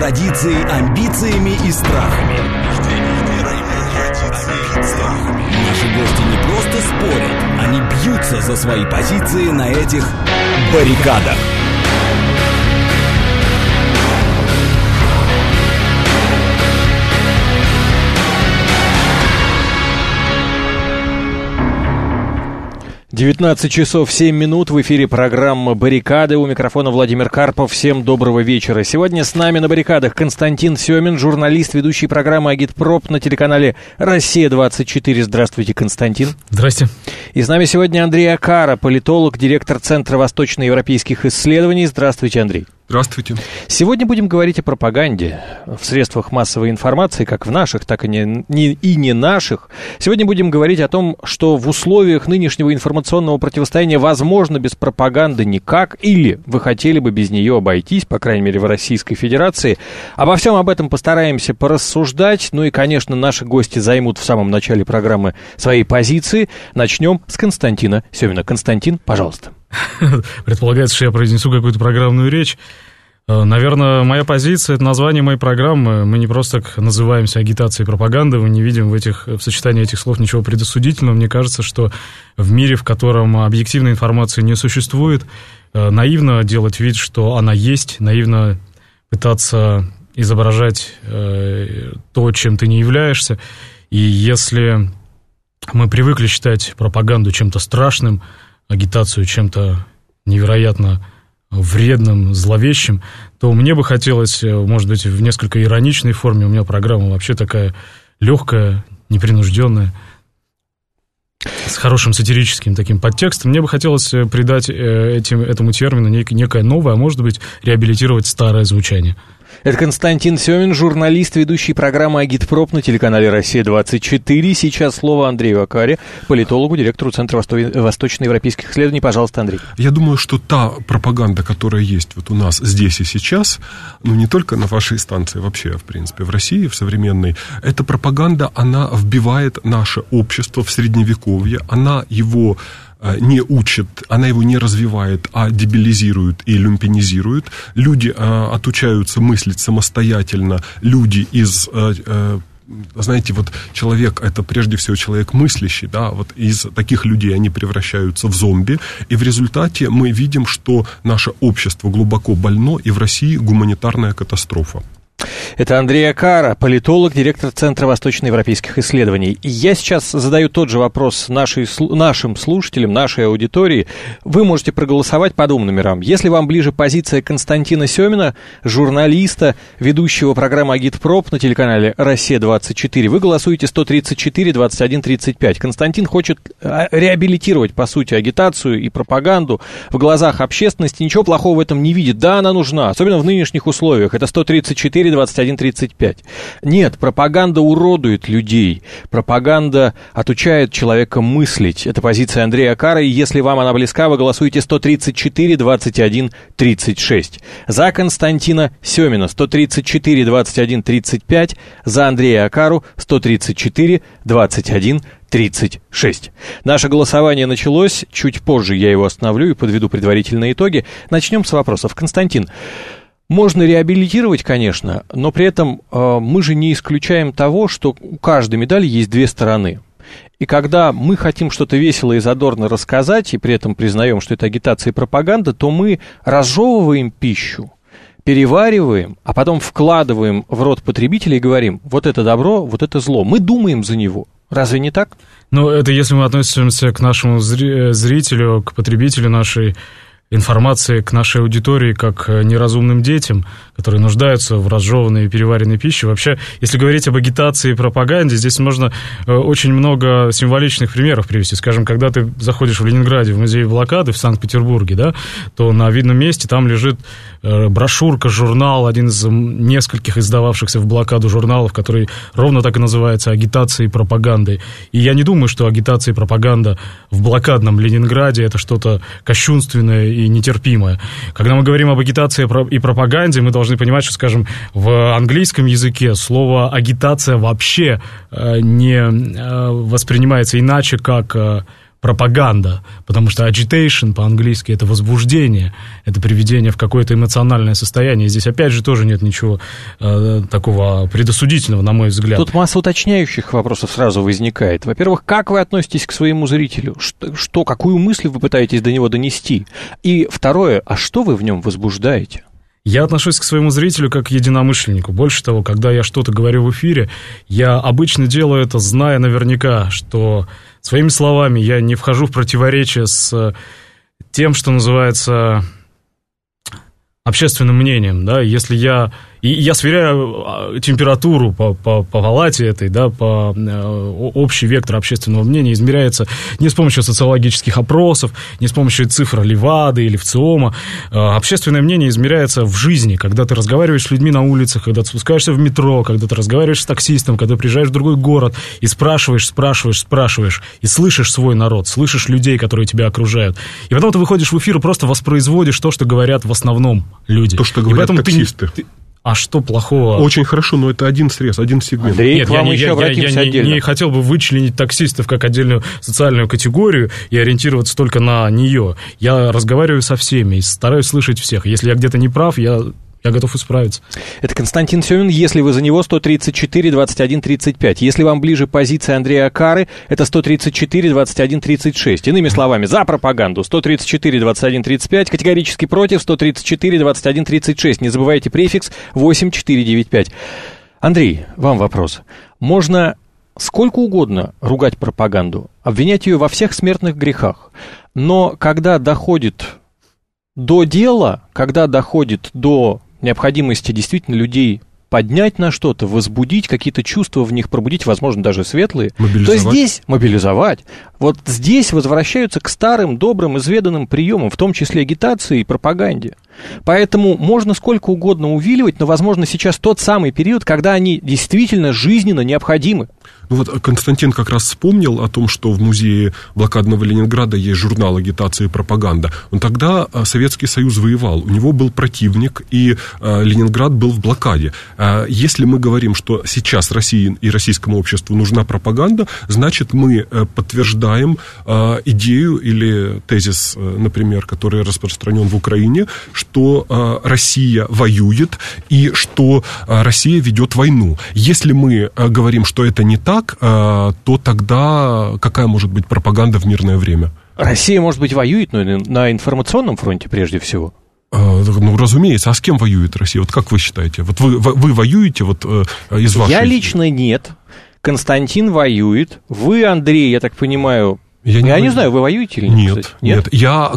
традицией, амбициями и страхами. Наши гости не просто спорят, они бьются за свои позиции на этих баррикадах. «19 часов 7 минут», в эфире программа «Баррикады», у микрофона Владимир Карпов. Всем доброго вечера. Сегодня с нами на баррикадах Константин Семин, журналист, ведущий программы «Агитпроп» на телеканале «Россия-24». Здравствуйте, Константин. Здрасте. И с нами сегодня Андрей Окара, политолог, директор Центра восточноевропейских исследований. Здравствуйте, Андрей. Здравствуйте. Сегодня будем говорить о пропаганде в средствах массовой информации, как в наших, так и не наших. Сегодня будем говорить о том, что в условиях нынешнего информационного противостояния возможно без пропаганды никак, или вы хотели бы без нее обойтись, по крайней мере, в Российской Федерации. Обо всем об этом постараемся порассуждать. Ну и, конечно, наши гости займут в самом начале программы свои позиции. Начнем с Константина Семина. Константин, пожалуйста. Предполагается, что я произнесу какую-то программную речь. Наверное, моя позиция — это название моей программы. Мы не просто так называемся агитацией и пропагандой, мы не видим в сочетании этих слов ничего предосудительного. Мне кажется, что в мире, в котором объективной информации не существует, наивно делать вид, что она есть, наивно пытаться изображать то, чем ты не являешься. И если мы привыкли считать пропаганду чем-то страшным, агитацию чем-то невероятно вредным, зловещим, то мне бы хотелось, может быть, в несколько ироничной форме, у меня программа вообще такая легкая, непринужденная, с хорошим сатирическим таким подтекстом, мне бы хотелось придать этому термину некое новое, а может быть, реабилитировать старое звучание. Это Константин Семин, журналист, ведущий программы «Агитпроп» на телеканале «Россия-24». Сейчас слово Андрею Окаре, политологу, директору Центра восточноевропейских исследований. Пожалуйста, Андрей. Я думаю, что та пропаганда, которая есть вот у нас здесь и сейчас, ну, не только на вашей станции, вообще, в принципе, в России, в современной, эта пропаганда, она вбивает наше общество в Средневековье, она его не учит, она его не развивает, а дебилизирует и люмпинизирует. Люди отучаются мыслить самостоятельно, люди из... Знаете, вот человек — это прежде всего человек мыслящий, да, вот из таких людей они превращаются в зомби, и в результате мы видим, что наше общество глубоко больно, и в России гуманитарная катастрофа. Это Андрей Окара, политолог, директор Центра восточноевропейских исследований. И я сейчас задаю тот же вопрос нашим слушателям, нашей аудитории. Вы можете проголосовать по двум номерам. Если вам ближе позиция Константина Семина, журналиста, ведущего программы «Агитпроп» на телеканале «Россия-24», вы голосуете 134-21-35. Константин хочет реабилитировать, по сути, агитацию и пропаганду в глазах общественности. Ничего плохого в этом не видит. Да, она нужна, особенно в нынешних условиях. Это 134-21-35. Нет, пропаганда уродует людей. Пропаганда отучает человека мыслить. Это позиция Андрея Окара, и если вам она близка, вы голосуете 134-21-36. За Константина Семина 134-21-35. За Андрея Окару 134-21-36. Наше голосование началось. Чуть позже я его остановлю и подведу предварительные итоги. Начнем с вопросов. Константин, можно реабилитировать, конечно, но при этом мы же не исключаем того, что у каждой медали есть две стороны. И когда мы хотим что-то весело и задорно рассказать, и при этом признаем, что это агитация и пропаганда, то мы разжевываем пищу, перевариваем, а потом вкладываем в рот потребителя и говорим: вот это добро, вот это зло. Мы думаем за него. Разве не так? Ну, это если мы относимся к нашему зрителю, к потребителю нашей информации, к нашей аудитории, как к неразумным детям, которые нуждаются в разжеванной и переваренной пище. Вообще, если говорить об агитации и пропаганде, здесь можно очень много символичных примеров привести. Скажем, когда ты заходишь в Ленинграде в музей блокады в Санкт-Петербурге, да, то на видном месте там лежит брошюрка, журнал, один из нескольких издававшихся в блокаду журналов, который ровно так и называется «Агитацией и пропагандой». И я не думаю, что агитация и пропаганда в блокадном Ленинграде — это что-то кощунственное и нетерпимое. Когда мы говорим об агитации и пропаганде, мы должны понимать, что, скажем, в английском языке слово «агитация» вообще не воспринимается иначе, как пропаганда, потому что agitation по-английски — это возбуждение, это приведение в какое-то эмоциональное состояние. Здесь, опять же, тоже нет ничего такого предосудительного, на мой взгляд. Тут масса уточняющих вопросов сразу возникает. Во-первых, как вы относитесь к своему зрителю? Какую мысль вы пытаетесь до него донести? И второе, а что вы в нем возбуждаете? Я отношусь к своему зрителю как к единомышленнику. Больше того, когда я что-то говорю в эфире, я обычно делаю это, зная наверняка, что своими словами я не вхожу в противоречие с тем, что называется общественным мнением, да, если я сверяю температуру по палате этой, да, по общий вектор общественного мнения измеряется не с помощью социологических опросов, не с помощью цифр Левады или ВЦИОМа. Общественное мнение измеряется в жизни, когда ты разговариваешь с людьми на улицах, когда ты спускаешься в метро, когда ты разговариваешь с таксистом, когда приезжаешь в другой город и спрашиваешь, и слышишь свой народ, слышишь людей, которые тебя окружают. И потом ты выходишь в эфир и просто воспроизводишь то, что говорят в основном люди. То, что говорят таксисты. А что плохого? Очень хорошо, но это один срез, один сегмент. Андрей, к вам еще обратимся отдельно. Я не хотел бы вычленить таксистов как отдельную социальную категорию и ориентироваться только на нее. Я разговариваю со всеми и стараюсь слышать всех. Если я где-то не прав, я готов исправиться. Это Константин Семин. Если вы за него, 134 21 35. Если вам ближе позиция Андрея Акары, это 134 21 36. Иными словами, за пропаганду 134 21 35, категорически против 134 21 36. Не забывайте префикс 8495. Андрей, вам вопрос. Можно сколько угодно ругать пропаганду, обвинять ее во всех смертных грехах, но когда доходит до дела, когда доходит до необходимости действительно людей поднять на что-то, возбудить, какие-то чувства в них пробудить, возможно, даже светлые, то здесь мобилизовать. Вот здесь возвращаются к старым, добрым, изведанным приемам, в том числе агитации и пропаганде. Поэтому можно сколько угодно увиливать, но, возможно, сейчас тот самый период, когда они действительно жизненно необходимы. Ну вот Константин как раз вспомнил о том, что в музее блокадного Ленинграда есть журнал «Агитация и пропаганда». Но тогда Советский Союз воевал, у него был противник, и Ленинград был в блокаде. Если мы говорим, что сейчас России и российскому обществу нужна пропаганда, значит, мы подтверждаем идею или тезис, например, который распространен в Украине, что Россия воюет и что Россия ведет войну. Если мы говорим, что это не так, то тогда какая может быть пропаганда в мирное время? Россия, может быть, воюет, но на информационном фронте прежде всего. Ну, разумеется. А с кем воюет Россия? Вот как вы считаете? Вот вы воюете вот из вашей... Я лично нет. Константин воюет. Вы, Андрей, я так понимаю... Я не знаю, вы воюете или нет? Нет. Я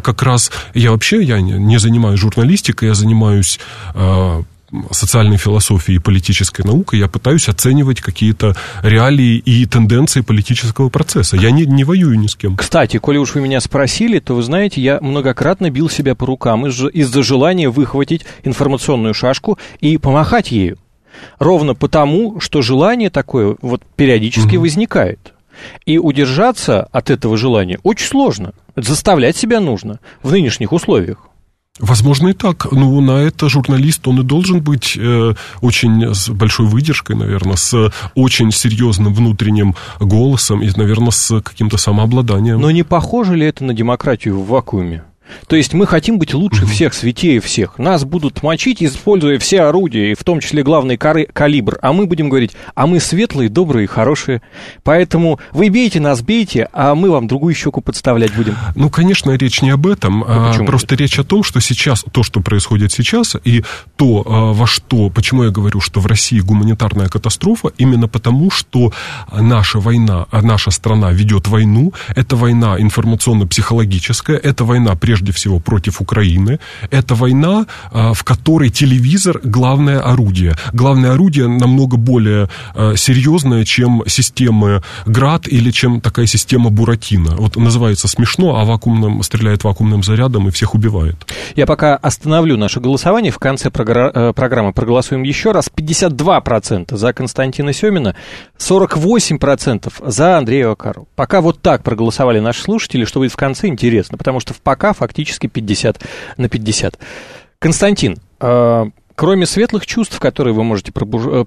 не занимаюсь журналистикой, я занимаюсь социальной философией и политической наукой. Я пытаюсь оценивать какие-то реалии и тенденции политического процесса. Я не воюю ни с кем. Кстати, коли уж вы меня спросили, то вы знаете, я многократно бил себя по рукам из-за желания выхватить информационную шашку и помахать ею. Ровно потому, что желание такое вот периодически возникает. И удержаться от этого желания очень сложно. Заставлять себя нужно в нынешних условиях. Возможно, и так. Но на это журналист, он и должен быть очень с большой выдержкой, наверное, с очень серьезным внутренним голосом и, наверное, с каким-то самообладанием. Но не похоже ли это на демократию в вакууме? То есть мы хотим быть лучше всех, святее всех. Нас будут мочить, используя все орудия, в том числе главный калибр. А мы будем говорить, а мы светлые, добрые, хорошие. Поэтому вы бейте нас, бейте, а мы вам другую щеку подставлять будем. Ну, конечно, речь не об этом. Просто речь о том, что сейчас, то, что происходит сейчас, и то, почему я говорю, что в России гуманитарная катастрофа, именно потому, что наша война, наша страна ведет войну. Это война информационно-психологическая, это война, прежде всего, против Украины. Это война, в которой телевизор — главное орудие. Главное орудие намного более серьезное, чем системы ГРАД или чем такая система Буратино. Вот называется смешно, а стреляет вакуумным зарядом и всех убивает. Я пока остановлю наше голосование. В конце программы проголосуем еще раз. 52% за Константина Семина, 48% за Андрея Акару. Пока вот так проголосовали наши слушатели, что будет в конце, интересно, потому что пока фактически 50/50. Константин, кроме светлых чувств, которые вы можете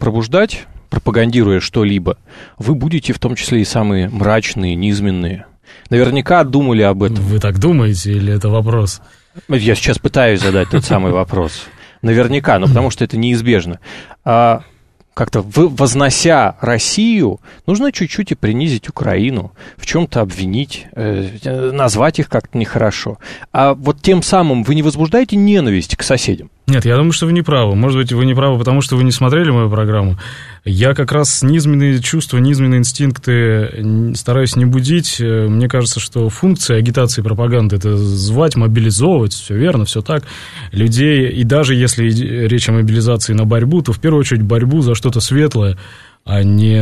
пробуждать, пропагандируя что-либо, вы будете в том числе и самые мрачные, низменные. Наверняка думали об этом. Вы так думаете, или это вопрос? Я сейчас пытаюсь задать тот самый вопрос. Наверняка, но потому что это неизбежно. Как-то вознося Россию, нужно чуть-чуть и принизить Украину, в чем-то обвинить, назвать их как-то нехорошо. А вот тем самым вы не возбуждаете ненависть к соседям? Нет, я думаю, что вы не правы. Может быть, вы не правы, потому что вы не смотрели мою программу. Я как раз низменные чувства, низменные инстинкты стараюсь не будить. Мне кажется, что функция агитации и пропаганды – это звать, мобилизовывать, все верно, все так, людей. И даже если речь о мобилизации на борьбу, то в первую очередь борьбу за что-то светлое, а не...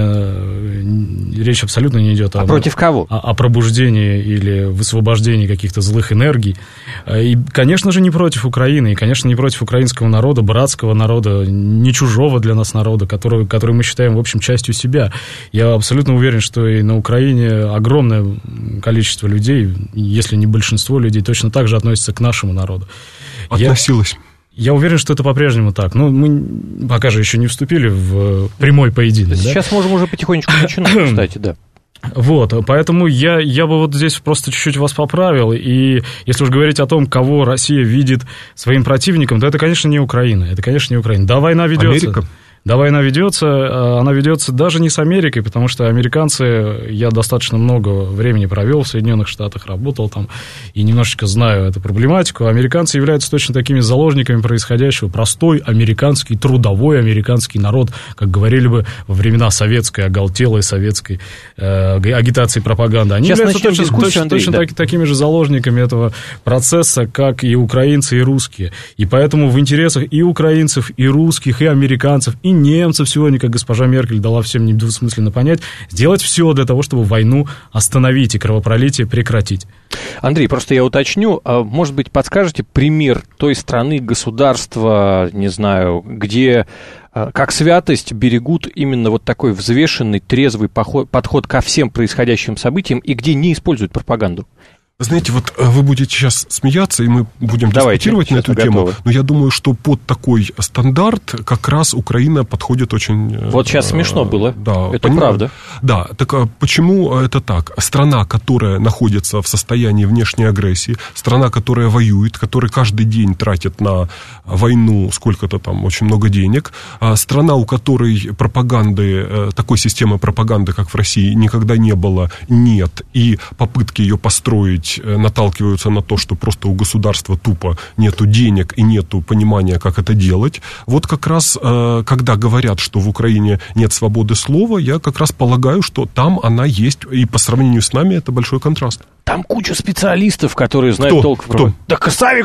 Речь абсолютно не идет против кого? О пробуждении или высвобождении каких-то злых энергий. И, конечно же, не против Украины, и, конечно, не против украинского народа, братского народа, не чужого для нас народа, который мы считаем, в общем, частью себя. Я абсолютно уверен, что и на Украине огромное количество людей, если не большинство людей, точно так же относятся к нашему народу. Относилось. Я уверен, что это по-прежнему так. Но мы пока же еще не вступили в прямой поединок. Сейчас да? Можем уже потихонечку начинать, кстати, да. Вот, поэтому я бы вот здесь просто чуть-чуть вас поправил, и если уж говорить о том, кого Россия видит своим противником, то это, конечно, не Украина, Да, война ведется. Америка. Да, война ведется, она ведется даже не с Америкой, потому что американцы, я достаточно много времени провел в Соединенных Штатах, работал там и немножечко знаю эту проблематику. Американцы являются точно такими заложниками происходящего. Простой американский, трудовой американский народ, как говорили бы во времена советской, оголтелой советской агитации и пропаганды. Они являются точно такими же заложниками этого процесса, как и украинцы, и русские. И поэтому в интересах и украинцев, и русских, и американцев, и немцев сегодня, как госпожа Меркель дала всем недвусмысленно понять, сделать все для того, чтобы войну остановить и кровопролитие прекратить. Андрей, просто я уточню, может быть, подскажете пример той страны, государства, не знаю, где как святость берегут именно вот такой взвешенный, трезвый подход ко всем происходящим событиям и где не используют пропаганду? Знаете, вот вы будете сейчас смеяться, и мы будем дискутировать на эту тему, но я думаю, что под такой стандарт как раз Украина подходит очень... Вот сейчас смешно было, да, это правда. Да, так почему это так? Страна, которая находится в состоянии внешней агрессии, страна, которая воюет, которая каждый день тратит на войну сколько-то там, очень много денег, страна, у которой пропаганды, такой системы пропаганды, как в России, никогда не было, нет, и попытки ее построить наталкиваются на то, что просто у государства тупо нету денег и нету понимания, как это делать. Вот как раз, когда говорят, что в Украине нет свободы слова, я как раз полагаю, что там она есть, и по сравнению с нами это большой контраст. Там куча специалистов, которые знают толк в праве. Так Савик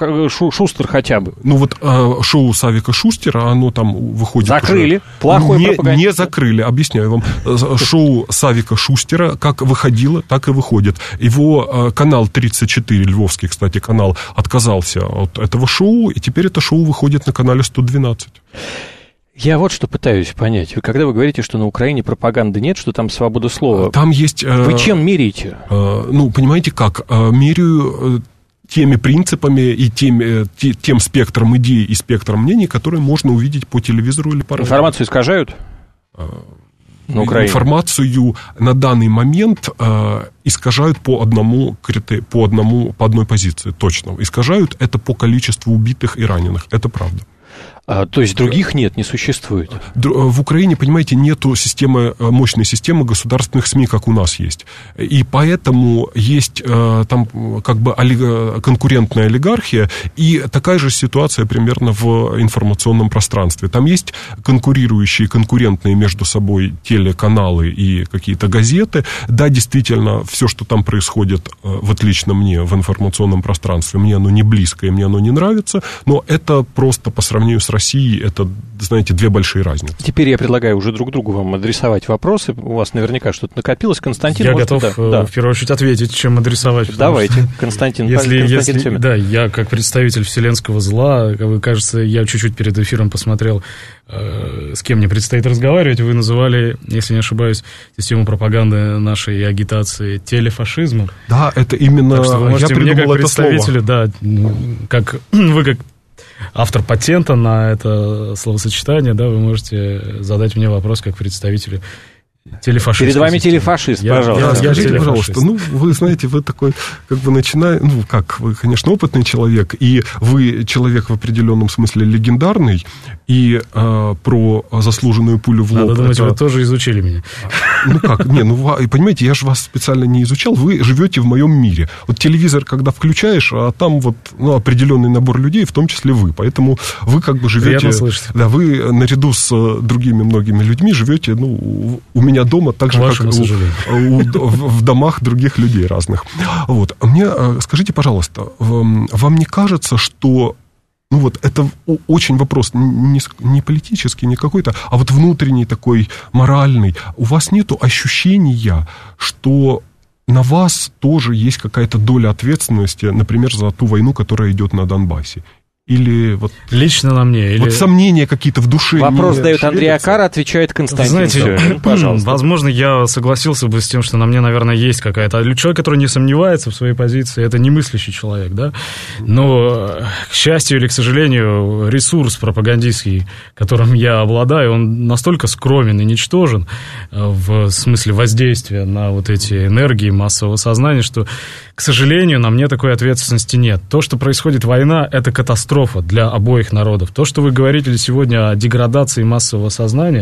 Шустер хотя бы. Ну вот шоу Савика Шустера, оно там выходит... Закрыли. Уже... Плохой пропагандист. Не закрыли, объясняю вам. Шоу Савика Шустера как выходило, так и выходит. Его канал 34, львовский, кстати, канал, отказался от этого шоу, и теперь это шоу выходит на канале 112. Я вот что пытаюсь понять. Когда вы говорите, что на Украине пропаганды нет, что там свобода слова, там есть... Вы чем меряете? Ну, понимаете как? Меряю теми принципами и тем спектром идей и спектром мнений, которые можно увидеть по телевизору или по радио. Информацию искажают? На Украине. Информацию на данный момент искажают по одной позиции, точно. Искажают это по количеству убитых и раненых, это правда. То есть других нет, не существует? В Украине, понимаете, нету мощной системы государственных СМИ, как у нас есть. И поэтому есть там как бы конкурентная олигархия, и такая же ситуация примерно в информационном пространстве. Там есть конкурентные между собой телеканалы и какие-то газеты. Да, действительно, все, что там происходит, вот лично мне в информационном пространстве, мне оно не близко и мне оно не нравится, но это просто по сравнению с Россией, это, знаете, две большие разницы. Теперь я предлагаю уже друг другу вам адресовать вопросы. У вас наверняка что-то накопилось. Константин, я готов в первую очередь ответить, чем адресовать. Давайте, Константин Тёмин. Да, я как представитель вселенского зла, кажется, я чуть-чуть перед эфиром посмотрел, с кем мне предстоит разговаривать. Вы называли, если не ошибаюсь, систему пропаганды нашей агитации телефашизмом. Да, это именно я придумал это слово. Да, как вы как автор патента на это словосочетание, да, вы можете задать мне вопрос как представителю телефашист. Перед вами телефашист, пожалуйста. Скажите, пожалуйста, вы знаете, вы такой, вы, конечно, опытный человек, и вы человек в определенном смысле легендарный, и про заслуженную пулю в лоб... Надо думать, вы тоже изучили меня. Понимаете, я же вас специально не изучал, вы живете в моем мире. Вот телевизор, когда включаешь, а там определенный набор людей, в том числе вы, поэтому вы как бы живете... Приятно слышать. Да, вы наряду с другими многими людьми живете, у меня дома, так же, как в домах других людей разных. Вот. Мне скажите, пожалуйста, вам не кажется, что это очень вопрос не политический, не какой-то, а вот внутренний такой, моральный. У вас нету ощущения, что на вас тоже есть какая-то доля ответственности, например, за ту войну, которая идет на Донбассе? Или лично на мне? Или... сомнения какие-то в душе. Вопрос задает Андрей Акара, отвечает Константин. Знаете, пожалуйста. Возможно, я согласился бы с тем, что на мне, наверное, есть какая-то... Человек, который не сомневается в своей позиции, это не мыслящий человек, да? Но, к счастью или к сожалению, ресурс пропагандистский, которым я обладаю, он настолько скромен и ничтожен в смысле воздействия на вот эти энергии массового сознания, что, к сожалению, на мне такой ответственности нет. То, что происходит война, это катастрофа для обоих народов. То, что вы говорите сегодня о деградации массового сознания,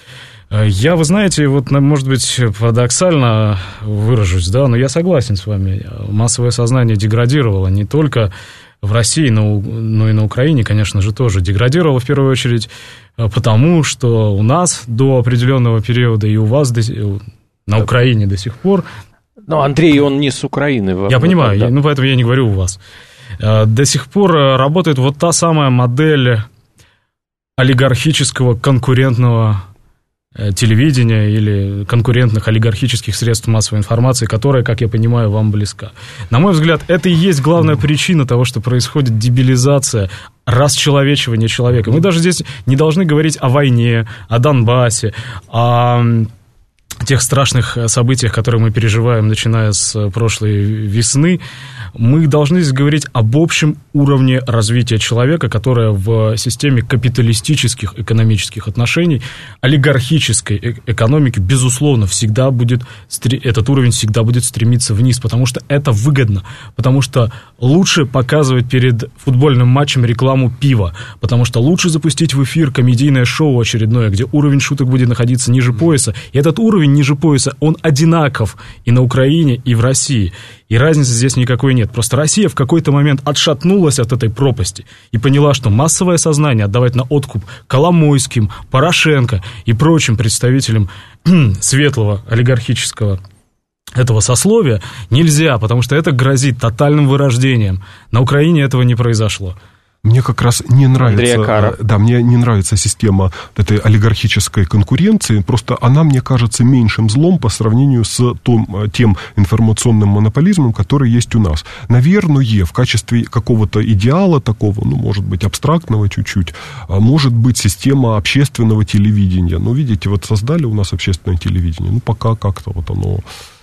вы знаете, может быть, парадоксально выражусь, да, но я согласен с вами. Массовое сознание деградировало не только в России, но и на Украине, конечно же, тоже. Деградировало в первую очередь потому, что у нас до определенного периода и у вас на Украине до сих пор... Но Андрей, он не с Украины. Я понимаю, да. Поэтому я не говорю у вас. До сих пор работает та самая модель олигархического конкурентного телевидения или конкурентных олигархических средств массовой информации, которая, как я понимаю, вам близка. На мой взгляд, это и есть главная причина того, что происходит дебилизация, расчеловечивание человека. Мы даже здесь не должны говорить о войне, о Донбассе, о тех страшных событиях, которые мы переживаем, начиная с прошлой весны. Мы должны здесь говорить об общем уровне развития человека, которое в системе капиталистических экономических отношений, олигархической экономики, безусловно, всегда будет, этот уровень всегда будет стремиться вниз, потому что это выгодно, потому что лучше показывать перед футбольным матчем рекламу пива, потому что лучше запустить в эфир комедийное шоу очередное, где уровень шуток будет находиться ниже пояса, и этот уровень ниже пояса, он одинаков и на Украине, и в России. И разницы здесь никакой нет. Просто Россия в какой-то момент отшатнулась от этой пропасти и поняла, что массовое сознание отдавать на откуп Коломойским, Порошенко и прочим представителям светлого олигархического этого сословия нельзя, потому что это грозит тотальным вырождением. На Украине этого не произошло. Мне как раз не нравится, мне не нравится система этой олигархической конкуренции, просто она, мне кажется, меньшим злом по сравнению с тем информационным монополизмом, который есть у нас. Наверное, в качестве какого-то идеала такого, может быть, абстрактного чуть-чуть, может быть система общественного телевидения. Видите, создали у нас общественное телевидение, пока как-то оно...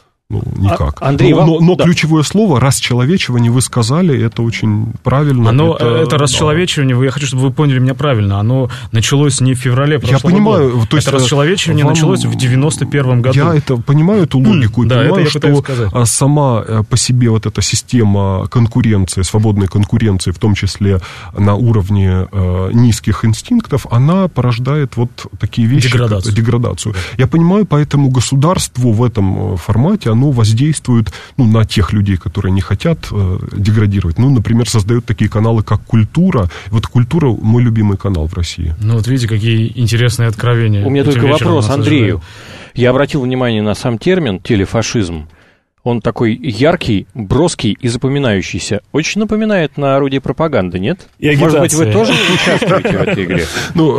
никак. Андрей, но ключевое слово «расчеловечивание» вы сказали, это очень правильно. Это расчеловечивание, я хочу, чтобы вы поняли меня правильно, оно началось не в феврале прошлого года. То есть это расчеловечивание началось в 91-м году. Я понимаю эту логику и понимаю, что сама по себе эта система конкуренции, свободной конкуренции, в том числе на уровне низких инстинктов, она порождает такие вещи, деградацию. Я понимаю, поэтому государству в этом формате оно воздействует на тех людей, которые не хотят деградировать. Например, создают такие каналы, как «Культура». «Культура» — мой любимый канал в России. Видите, какие интересные откровения. У меня только вопрос Андрею. Я обратил внимание на сам термин «телефашизм». Он такой яркий, броский и запоминающийся. Очень напоминает на орудие пропаганды, нет? Может быть, вы тоже участвуете в этой игре?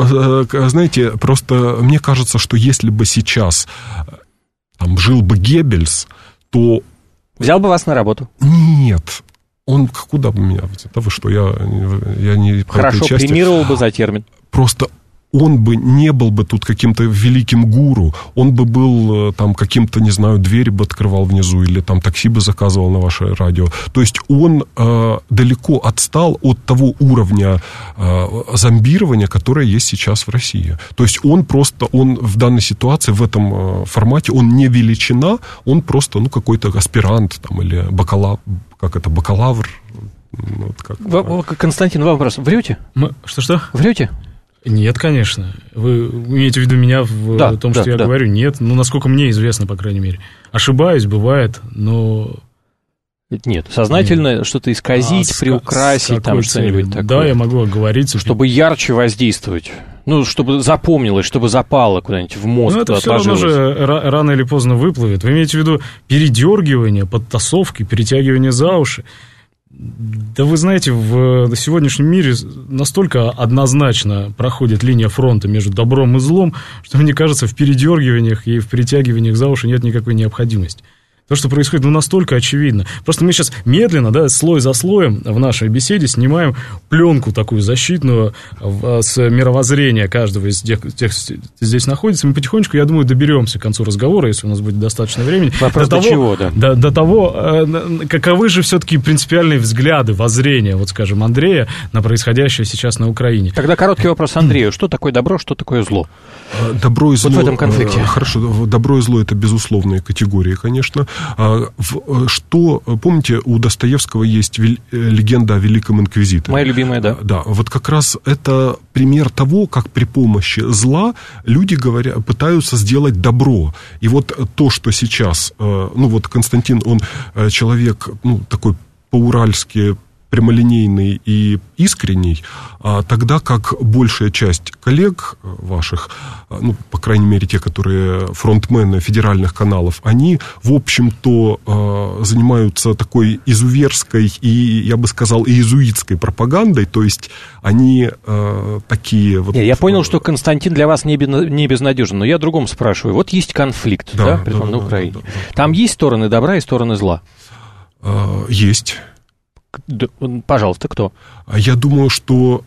Знаете, просто мне кажется, что если бы сейчас жил бы Геббельс, то... Взял бы вас на работу? Нет. Он куда бы меня... Это вы что, я не... Хорошо, премировал бы за термин. Просто он бы не был бы тут каким-то великим гуру, он бы был там каким-то, не знаю, двери бы открывал внизу или там такси бы заказывал на ваше радио. То есть он далеко отстал от того уровня зомбирования, которое есть сейчас в России. То есть он в данной ситуации, в этом формате, он не величина, он просто, какой-то аспирант там, или бакалавр. Константин, вопрос. Врете? Что? Врете? Нет, конечно. Вы имеете в виду меня в том, что я говорю? Нет. Насколько мне известно, по крайней мере. Ошибаюсь, бывает, но... Нет, сознательно что-то исказить, приукрасить, там что-нибудь такое. Да, я могу оговориться. Чтобы ярче воздействовать. Чтобы запомнилось, чтобы запало куда-нибудь в мозг. Это все равно же рано или поздно выплывет. Вы имеете в виду передергивание, подтасовки, перетягивание за уши? Да вы знаете, в сегодняшнем мире настолько однозначно проходит линия фронта между добром и злом, что, мне кажется, в передергиваниях и в перетягиваниях за уши нет никакой необходимости. То, что происходит, настолько очевидно. Просто мы сейчас медленно, слой за слоем в нашей беседе снимаем пленку такую защитную с мировоззрения каждого из тех, кто здесь находится. Мы потихонечку, я думаю, доберемся к концу разговора, если у нас будет достаточно времени. Вопрос до чего, да? До того, каковы же все-таки принципиальные взгляды, воззрения, скажем, Андрея на происходящее сейчас на Украине. Тогда короткий вопрос Андрею. Что такое добро, что такое зло? Добро и зло... в этом конфликте. Хорошо, добро и зло — это безусловные категории, конечно. Помните, у Достоевского есть легенда о Великом Инквизиторе? Моя любимая, да. Да, вот как раз это пример того, как при помощи зла люди пытаются сделать добро. И вот то, что сейчас... Константин, он человек, такой по-уральски прямолинейный и искренний, тогда как большая часть коллег ваших, по крайней мере, те, которые фронтмены федеральных каналов, они, в общем-то, занимаются такой изуверской и, я бы сказал, иезуитской пропагандой, то есть они такие... Я понял, что Константин для вас не безнадежен, но я о другом спрашиваю. Вот есть конфликт, на Украине. Там есть стороны добра и стороны зла? Есть. Пожалуйста, кто? Я думаю, что...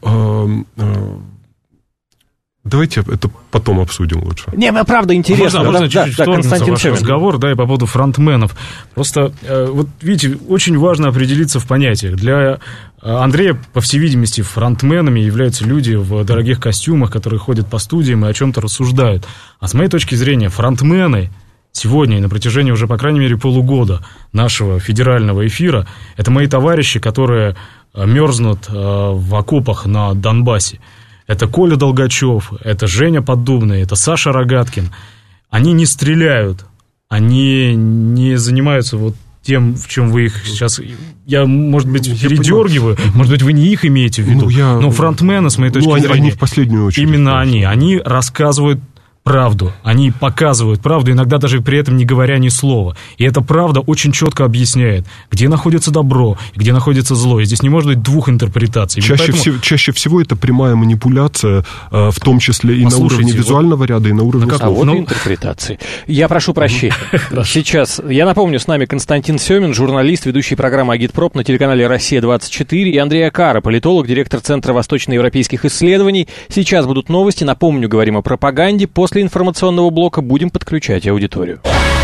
Давайте это потом обсудим лучше. Правда интересно. Можно чуть-чуть вторгнуться в ваш разговор, и по поводу фронтменов. Просто, видите, очень важно определиться в понятиях. Для Андрея, по всей видимости, фронтменами являются люди в дорогих костюмах, которые ходят по студиям и о чем-то рассуждают. А с моей точки зрения, фронтмены сегодня и на протяжении уже, по крайней мере, полугода нашего федерального эфира, это мои товарищи, которые мерзнут в окопах на Донбассе. Это Коля Долгачев, это Женя Поддубный, это Саша Рогаткин. Они не стреляют, они не занимаются тем, в чем вы их сейчас... Я, может быть, передергиваю, может быть, вы не их имеете в виду, но фронтмены, с моей точки зрения... Они в последнюю очередь. Именно они рассказывают правду, они показывают правду, иногда даже при этом не говоря ни слова. И эта правда очень четко объясняет, где находится добро, где находится зло. И здесь не может быть двух интерпретаций. Чаще всего это прямая манипуляция, в том числе и на уровне визуального ряда, и на уровне слов. Интерпретации. Я прошу прощения. Сейчас, я напомню, с нами Константин Семин, журналист, ведущий программы «Агитпроп» на телеканале «Россия-24», и Андрей Акара, политолог, директор Центра восточноевропейских исследований. Сейчас будут новости. Напомню, говорим о пропаганде. После информационного блока будем подключать аудиторию.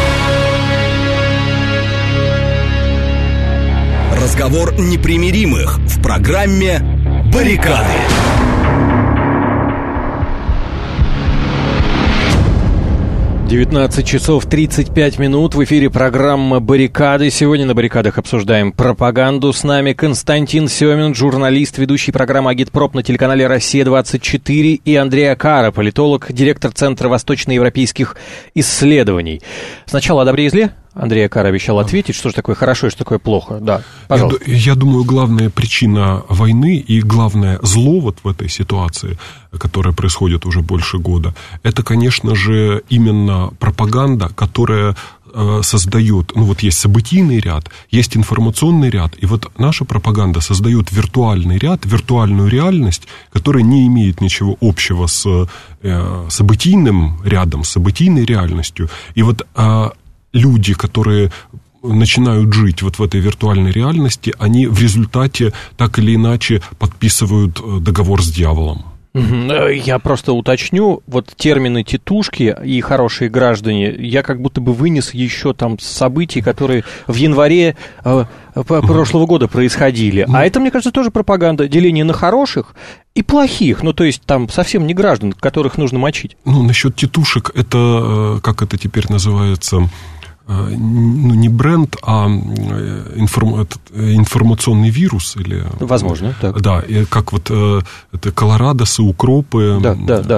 Разговор непримиримых в программе «Баррикады». 19 часов 35 минут. В эфире программа «Баррикады». Сегодня на «Баррикадах» обсуждаем пропаганду. С нами Константин Семин, журналист, ведущий программы «Агитпроп» на телеканале «Россия-24», и Андрей Акара, политолог, директор Центра восточноевропейских исследований. Сначала о добре и зле. Андрей Акара обещал ответить, что же такое хорошо и что такое плохо. Да, пожалуйста. Я думаю, главная причина войны и главное зло в этой ситуации, которая происходит уже больше года, это, конечно же, именно пропаганда, которая создает, есть событийный ряд, есть информационный ряд, и наша пропаганда создает виртуальный ряд, виртуальную реальность, которая не имеет ничего общего с событийным рядом, с событийной реальностью. И люди, которые начинают жить в этой виртуальной реальности, они в результате так или иначе подписывают договор с дьяволом. Я просто уточню, вот термины «тетушки» и «хорошие граждане» я как будто бы вынес еще там событий, которые в январе прошлого года происходили. А это, мне кажется, тоже пропаганда, деление на хороших и плохих, ну, то есть там совсем не граждан, которых нужно мочить. Ну, насчет тетушек, это, как это теперь называется... Ну, не бренд, а информационный вирус или... Возможно, так. Да, как вот это колорадосы, укропы. Да.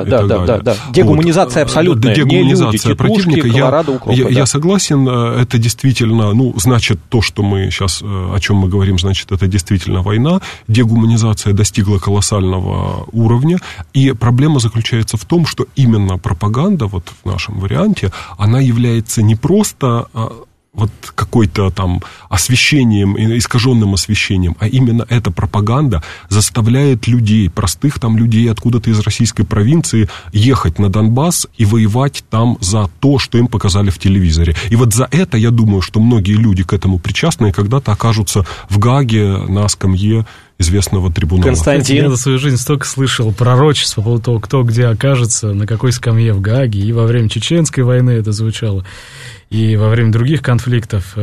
Дегуманизация абсолютная. Дегуманизация противника. Колорадо, укропы, я согласен, это действительно, ну, значит, то, что мы сейчас, о чем мы говорим, значит, это действительно война. Дегуманизация достигла колоссального уровня, и проблема заключается в том, что именно пропаганда, вот в нашем варианте, она является не просто вот какой-то там освещением, искаженным освещением, а именно эта пропаганда заставляет людей, простых там людей откуда-то из российской провинции, ехать на Донбасс и воевать там за то, что им показали в телевизоре. И вот за это, я думаю, что многие люди к этому причастны и когда-то окажутся в Гааге на скамье известного трибунала. Константин. Я за свою жизнь столько слышал пророчеств по поводу того, кто где окажется, на какой скамье в Гааге, и во время Чеченской войны это звучало, и во время других конфликтов.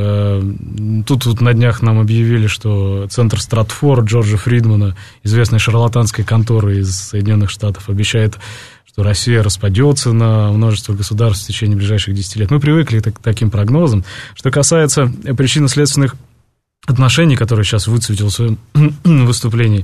Тут на днях нам объявили, что центр Стратфор Джорджа Фридмана, известной шарлатанской конторы из Соединенных Штатов, обещает, что Россия распадется на множество государств в течение ближайших 10 лет. Мы привыкли к таким прогнозам. Что касается причинно-следственных отношений, которые сейчас выцветил в своем выступлении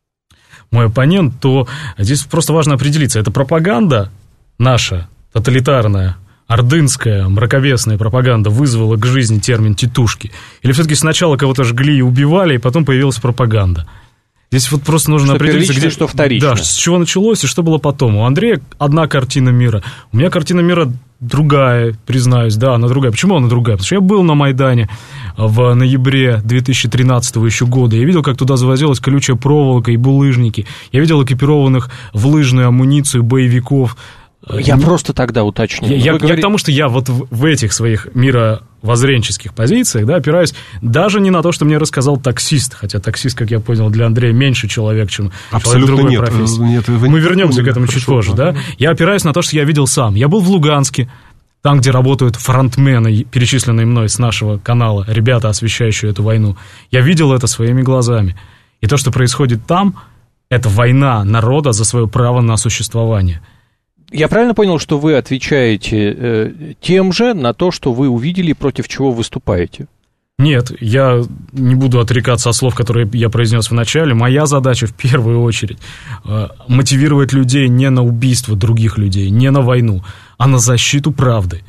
мой оппонент, то здесь просто важно определиться, это пропаганда наша, тоталитарная, ордынская, мракобесная пропаганда вызвала к жизни термин «тетушки», или все-таки сначала кого-то жгли и убивали, и потом появилась пропаганда? Здесь вот просто нужно определиться, где... что вторично. Да, с чего началось и что было потом. У Андрея одна картина мира, у меня картина мира другая, признаюсь, да, она другая. Почему она другая? Потому что я был на Майдане в ноябре 2013 еще года, я видел, как туда завозилась колючая проволока и булыжники, я видел экипированных в лыжную амуницию боевиков. Я просто тогда уточню. Я к тому, что я вот в этих своих мировоззренческих позициях, да, опираюсь даже не на то, что мне рассказал таксист, хотя таксист, как я понял, для Андрея меньше человек, чем человек другой профессии. Нет, мы вернемся к этому чуть позже, да. Я опираюсь на то, что я видел сам. Я был в Луганске, там, где работают фронтмены, перечисленные мной с нашего канала, ребята, освещающие эту войну. Я видел это своими глазами. И то, что происходит там, это война народа за свое право на существование. Я правильно понял, что вы отвечаете тем же на то, что вы увидели, против чего выступаете? Нет, я не буду отрекаться от слов, которые я произнес в начале. Моя задача в первую очередь мотивировать людей не на убийство других людей, не на войну, а на защиту правды.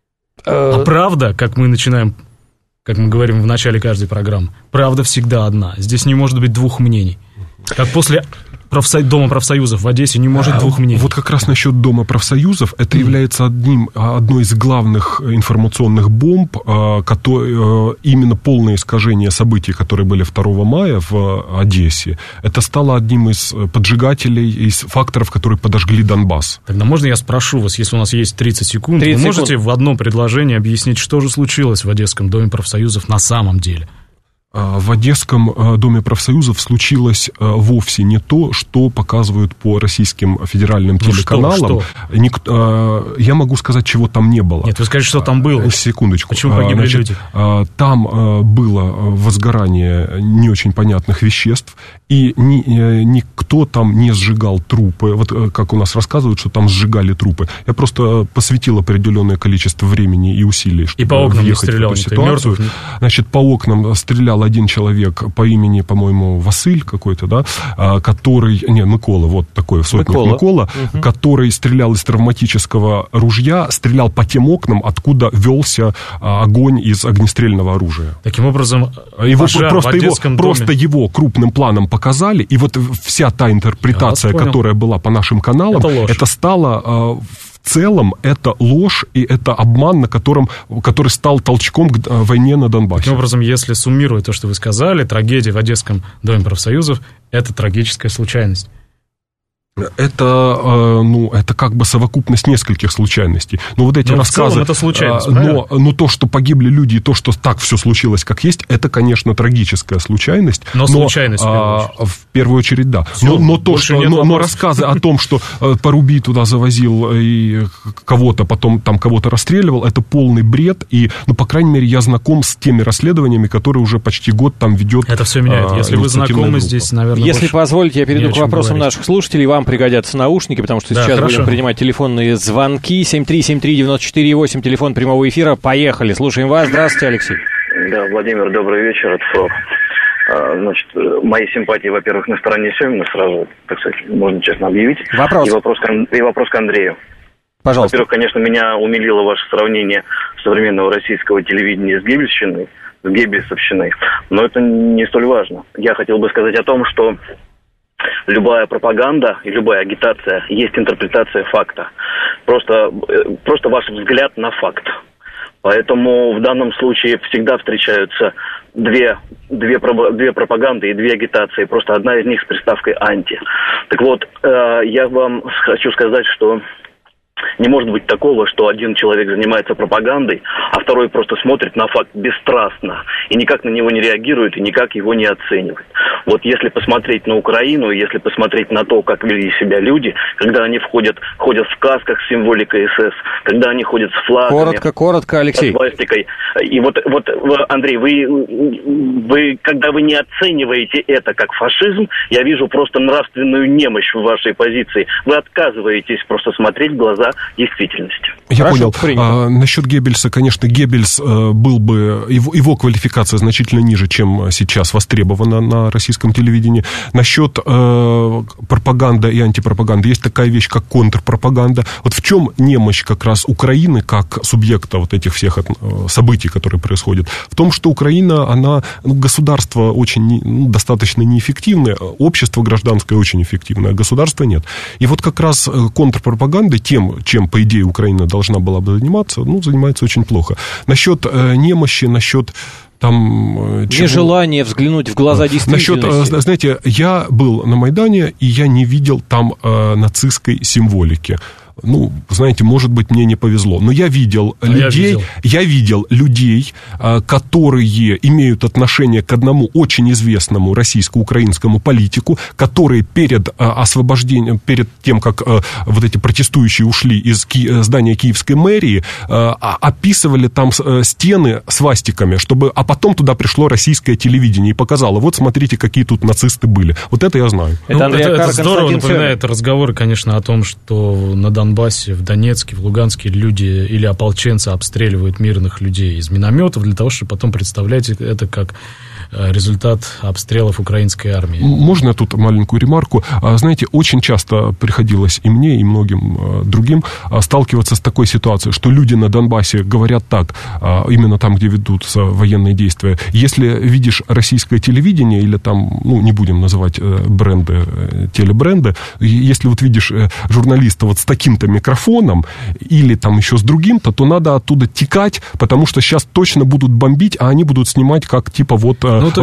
А правда, как мы говорим в начале каждой программы, правда всегда одна. Здесь не может быть двух мнений. Как после Дома профсоюзов в Одессе не может двух мнений. Вот как раз насчет Дома профсоюзов, это является одной из главных информационных бомб, именно полное искажение событий, которые были 2 мая в Одессе. Это стало одним из поджигателей, из факторов, которые подожгли Донбасс. Тогда можно я спрошу вас, если у нас есть 30 секунд, вы можете в одном предложении объяснить, что же случилось в Одесском Доме профсоюзов на самом деле? В Одесском Доме профсоюзов случилось вовсе не то, что показывают по российским федеральным телеканалам. Что? Я могу сказать, чего там не было. Нет, вы скажете, что там было. Секундочку. Почему погибли люди? Там было возгорание не очень понятных веществ, и никто там не сжигал трупы. Вот как у нас рассказывают, что там сжигали трупы. Я просто посвятил определенное количество времени и усилий, чтобы и по окнам въехать в эту ситуацию. Значит, по окнам стрелял один человек по имени, по-моему, Василь какой-то, да, который... Микола, вот такой сотник Микола, который стрелял из травматического ружья, стрелял по тем окнам, откуда велся огонь из огнестрельного оружия. Таким образом, просто его крупным планом показали, и вот вся та интерпретация, которая была по нашим каналам, это стало... В целом, это ложь и это обман, который стал толчком к войне на Донбассе. Таким образом, если суммировать то, что вы сказали, трагедия в Одесском Доме профсоюзов – это трагическая случайность. Это как бы совокупность нескольких случайностей. Но вот эти рассказы... В целом это случайность, но то, что погибли люди, и то, что так все случилось, как есть, это, конечно, трагическая случайность. Но случайность, в первую очередь, да. Но рассказы о том, что Парубий туда завозил и кого-то, потом там кого-то расстреливал, это полный бред. И, по крайней мере, я знаком с теми расследованиями, которые уже почти год там ведет. Это все меняет. Если вы знакомы здесь, наверное... Если позволите, я перейду к вопросам наших слушателей. Вам пригодятся наушники, потому что сейчас будем принимать телефонные звонки. 7373948, телефон прямого эфира. Поехали, слушаем вас. Здравствуйте, Алексей. Да, Владимир, добрый вечер, это Фрол. Значит, мои симпатии, во-первых, на стороне Семина, сразу, так сказать, можно честно объявить. Вопрос. И вопрос к Андрею. Пожалуйста. Во-первых, конечно, меня умилило ваше сравнение современного российского телевидения с Геббельщиной, с Геббельсовщиной, но это не столь важно. Я хотел бы сказать о том, что любая пропаганда и любая агитация есть интерпретация факта. Просто ваш взгляд на факт. Поэтому в данном случае всегда встречаются две пропаганды и две агитации. Просто одна из них с приставкой «анти». Так вот, я вам хочу сказать, что не может быть такого, что один человек занимается пропагандой, а второй просто смотрит на факт бесстрастно и никак на него не реагирует и никак его не оценивает. Вот если посмотреть на Украину, если посмотреть на то, как вели себя люди, когда они ходят в касках с символикой СС, когда они ходят с флагами... Коротко, Алексей. С свастикой. И вот, Андрей, вы, когда вы не оцениваете это как фашизм, я вижу просто нравственную немощь в вашей позиции. Вы отказываетесь просто смотреть в глаза действительности. Я понял. Насчет Геббельса, конечно, Геббельс был бы... Его квалификация значительно ниже, чем сейчас востребована на российском телевидении. Насчет пропаганды и антипропаганды есть такая вещь, как контрпропаганда. Вот в чем немощь как раз Украины, как субъекта вот этих всех событий, которые происходят? В том, что Украина, она, государство очень достаточно неэффективное, общество гражданское очень эффективное, а государства нет. И вот как раз контрпропагандой, тем, чем, по идее, Украина должна была бы заниматься, занимается очень плохо. Насчет немощи, насчет нежелание взглянуть в глаза действительности. Насчет, знаете, я был на Майдане, и я не видел там нацистской символики. Знаете, может быть, мне не повезло. Но я видел людей, которые имеют отношение к одному очень известному российско-украинскому политику, которые перед освобождением, перед тем, как вот эти протестующие ушли из здания Киевской мэрии, описывали там стены свастиками, а потом туда пришло российское телевидение и показало, вот смотрите, какие тут нацисты были. Вот это я знаю. Это здорово напоминает разговоры, конечно, о том, что на Донбассе, в Донецке, в Луганске люди или ополченцы обстреливают мирных людей из минометов для того, чтобы потом представлять это как результат обстрелов украинской армии. Можно я тут маленькую ремарку? Знаете, очень часто приходилось и мне, и многим другим сталкиваться с такой ситуацией, что люди на Донбассе говорят так, именно там, где ведутся военные действия. Если видишь российское телевидение, или там, не будем называть бренды, телебренды, если вот видишь журналиста вот с таким-то микрофоном, или там еще с другим-то, то надо оттуда текать, потому что сейчас точно будут бомбить, а они будут снимать как типа вот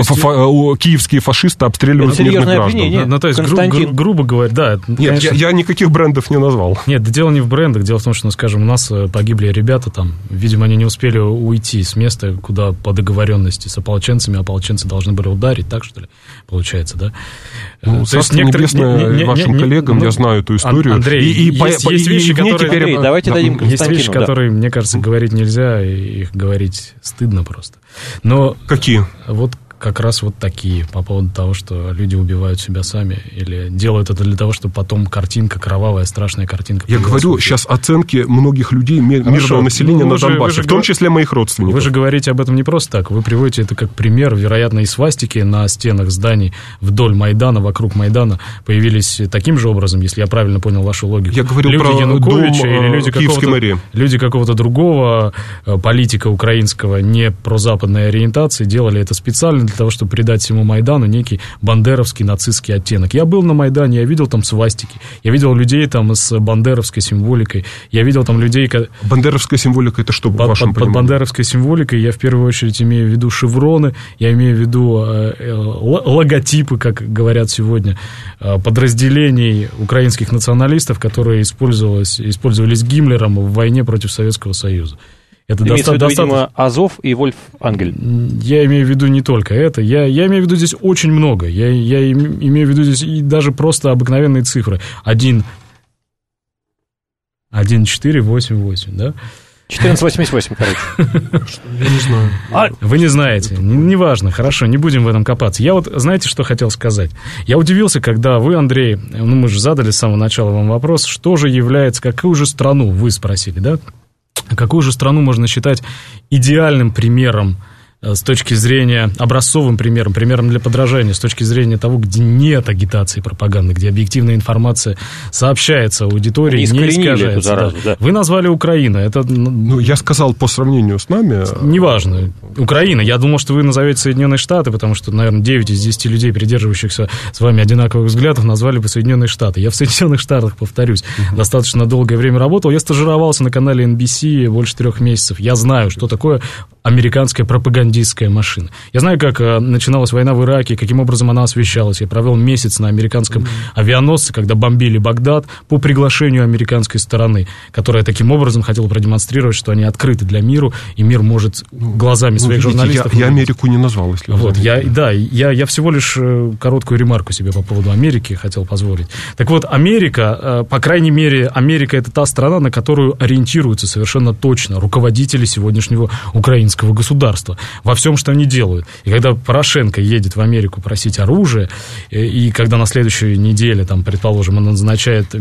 киевские фашисты обстреливают мирных граждан. То есть, грубо говоря, да. Нет, я никаких брендов не назвал. Нет, дело не в брендах, дело в том, что, скажем, у нас погибли ребята там, видимо, они не успели уйти с места, куда по договоренности с ополченцами, ополченцы должны были ударить, так что ли, получается, да? Царство небесное вашим коллегам, я знаю эту историю. Андрей, есть вещи, которые... Давайте дадим Константину. Есть вещи, которые, мне кажется, говорить нельзя, и их говорить стыдно просто. Но какие? Вот как раз вот такие, по поводу того, что люди убивают себя сами или делают это для того, чтобы потом картинка, кровавая, страшная картинка. Я говорю сейчас оценки многих людей, мирного населения на Донбассе, в том числе моих родственников. Вы же говорите об этом не просто так, вы приводите это как пример, вероятно, и свастики на стенах зданий вдоль Майдана, вокруг Майдана появились таким же образом, если я правильно понял вашу логику. Я говорил люди про Януковича дом или люди Киевской мэрии. Люди какого-то другого политика украинского, не прозападной ориентации, делали это специально для того, чтобы придать всему Майдану некий бандеровский нацистский оттенок. Я был на Майдане, я видел там свастики, я видел людей там с бандеровской символикой, я видел там людей... Бандеровская символика — это что, по вашему пониманию? Под бандеровской символикой я в первую очередь имею в виду шевроны, я имею в виду логотипы, как говорят сегодня, подразделений украинских националистов, которые использовались Гиммлером в войне против Советского Союза. Это имеется в виду, видимо, Азов и Вольф-Ангель. Я имею в виду не только это. Я имею в виду здесь очень много. Я имею в виду здесь и даже просто обыкновенные цифры. 1,488, да? 1488, короче. Я не знаю. Вы не знаете. Неважно, хорошо, не будем в этом копаться. Я вот, знаете, что хотел сказать? Я удивился, когда вы, Андрей, мы же задали с самого начала вам вопрос, что же является, какую же страну, вы спросили, да? Какую же страну можно считать идеальным примером с точки зрения, образцовым примером для подражания, с точки зрения того, где нет агитации и пропаганды, где объективная информация сообщается аудитории, не искажается. Заразу, да. Вы назвали Украину. Это, я сказал по сравнению с нами... Неважно. Украина. Я думал, что вы назовете Соединенные Штаты, потому что, наверное, 9 из 10 людей, придерживающихся с вами одинаковых взглядов, назвали бы Соединенные Штаты. Я в Соединенных Штатах, повторюсь, достаточно долгое время работал. Я стажировался на канале NBC больше 3 месяцев. Я знаю, что такое американская пропагандистская машина. Я знаю, как начиналась война в Ираке, каким образом она освещалась. Я провел месяц на американском авианосце, когда бомбили Багдад по приглашению американской стороны, которая таким образом хотела продемонстрировать, что они открыты для мира, и мир может глазами своих журналистов... Я Америку не назвал, если вы заметили. Я всего лишь короткую ремарку себе по поводу Америки хотел позволить. Так вот, Америка, по крайней мере, Америка — это та страна, на которую ориентируются совершенно точно руководители сегодняшнего украинского государства во всем, что они делают. И когда Порошенко едет в Америку просить оружие, и когда на следующей неделе, там, предположим, он назначает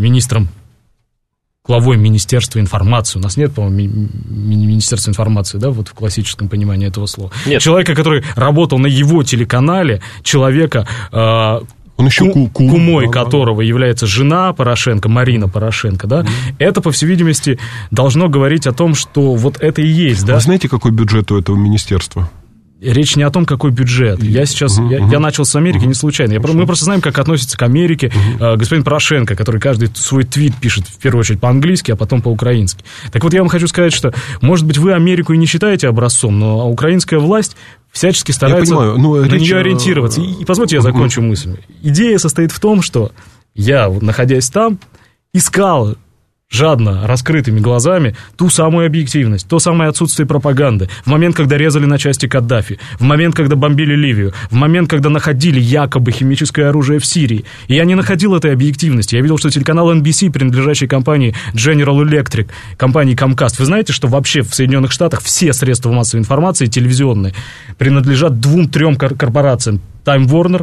главой Министерства информации. У нас нет, по-моему, Министерства информации, да, вот в классическом понимании этого слова. Нет. Человека, который работал на его телеканале, человека... Он еще кумой которого является жена Порошенко, Марина Порошенко, да, это, по всей видимости, должно говорить о том, что вот это и есть, да. Вы знаете, какой бюджет у этого министерства? Речь не о том, какой бюджет. Я сейчас, я начал с Америки не случайно. Мы просто знаем, как относится к Америке господин Порошенко, который каждый свой твит пишет, в первую очередь, по-английски, а потом по-украински. Так вот, я вам хочу сказать, что, может быть, вы Америку и не считаете образцом, но украинская власть всячески старается на нее ориентироваться. И позвольте, я закончу мысль. Идея состоит в том, что я, находясь там, искал жадно, раскрытыми глазами ту самую объективность, то самое отсутствие пропаганды. В момент, когда резали на части Каддафи, в момент, когда бомбили Ливию, в момент, когда находили якобы химическое оружие в Сирии. И я не находил этой объективности. Я видел, что телеканал NBC, принадлежащий компании General Electric, компании Comcast, вы знаете, что вообще в Соединенных Штатах все средства массовой информации телевизионные принадлежат 2-3 корпорациям: Time Warner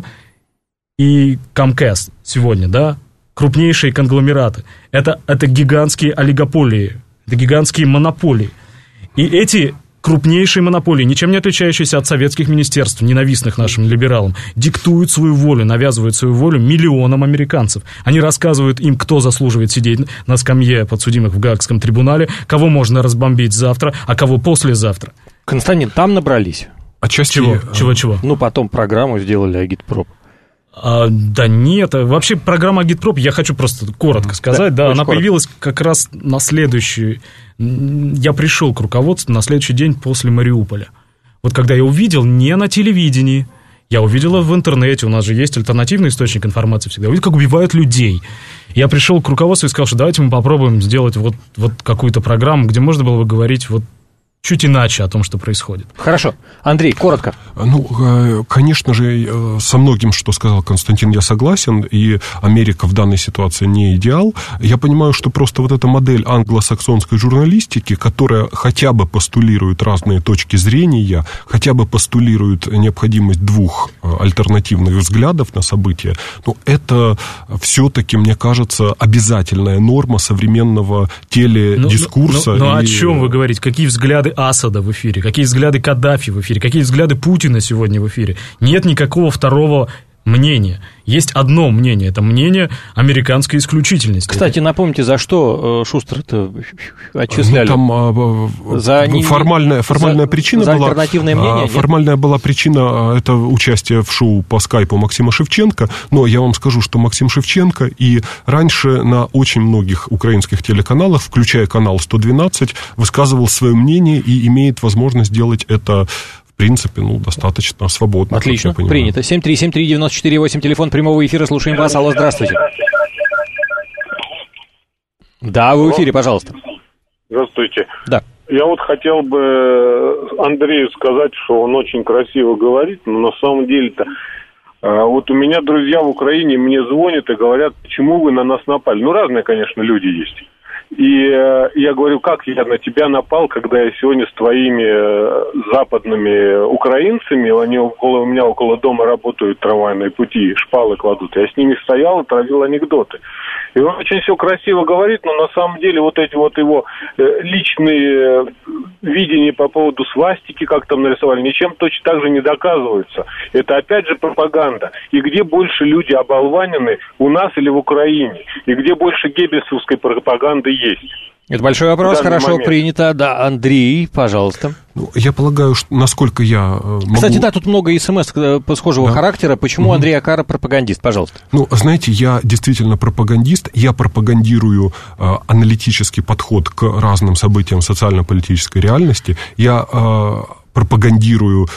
и Comcast сегодня, да? Крупнейшие конгломераты. Это гигантские олигополии, это гигантские монополии. И эти крупнейшие монополии, ничем не отличающиеся от советских министерств, ненавистных нашим либералам, диктуют свою волю, навязывают свою волю миллионам американцев. Они рассказывают им, кто заслуживает сидеть на скамье подсудимых в Гаагском трибунале, кого можно разбомбить завтра, а кого послезавтра. Константин, там набрались. Отчасти... Чего? Ну, потом программу сделали «Агитпроп». Да нет, вообще программа «Агитпроп», я хочу просто коротко сказать, да, она появилась как раз на следующий... Я пришел к руководству на следующий день после Мариуполя. Вот когда я увидел не на телевидении, я увидел в интернете, у нас же есть альтернативный источник информации всегда, я увидел, как убивают людей. Я пришел к руководству и сказал, что давайте мы попробуем сделать вот какую-то программу, где можно было бы говорить вот чуть иначе о том, что происходит. Хорошо. Андрей, коротко. Ну, конечно же, со многим, что сказал Константин, я согласен, и Америка в данной ситуации не идеал. Я понимаю, что просто вот эта модель англосаксонской журналистики, которая хотя бы постулирует разные точки зрения, хотя бы постулирует необходимость 2 альтернативных взглядов на события, ну, это все-таки, мне кажется, обязательная норма современного теледискурса. Ну, о чем вы говорите? Какие взгляды Асада в эфире, какие взгляды Каддафи в эфире, какие взгляды Путина сегодня в эфире? Нет никакого второго мнение. Есть одно мнение, это мнение американской исключительности. Кстати, напомните, за что Шустера-то отчисляли? Ну, там формальная причина за была... альтернативное мнение? Формальная была причина, это участие в шоу по скайпу Максима Шевченко, но я вам скажу, что Максим Шевченко и раньше на очень многих украинских телеканалах, включая канал 112, высказывал свое мнение и имеет возможность делать это... В принципе, достаточно свободно. Отлично, принято. 7373948, телефон прямого эфира, слушаем вас. Алло, здравствуйте. Да, вы в эфире, пожалуйста. Здравствуйте. Да. Я вот хотел бы Андрею сказать, что он очень красиво говорит, но на самом деле-то вот у меня друзья в Украине мне звонят и говорят, почему вы на нас напали. Разные, конечно, люди есть. И я говорю, как я на тебя напал, когда я сегодня с твоими западными украинцами, они у меня около дома работают, трамвайные пути, шпалы кладут. Я с ними стоял и травил анекдоты. И он очень все красиво говорит, но на самом деле вот эти вот его личные видения по поводу свастики, как там нарисовали, ничем точно так же не доказываются. Это опять же пропаганда. И где больше люди оболванены, у нас или в Украине? И где больше геббельсовской пропаганды есть? Это большой вопрос, хорошо принято. Да, Андрей, пожалуйста. Я полагаю, что, насколько я могу... Кстати, да, тут много смс схожего характера. Почему Андрей Акара пропагандист? Пожалуйста. Знаете, я действительно пропагандист. Я пропагандирую аналитический подход к разным событиям социально-политической реальности. Я пропагандирую...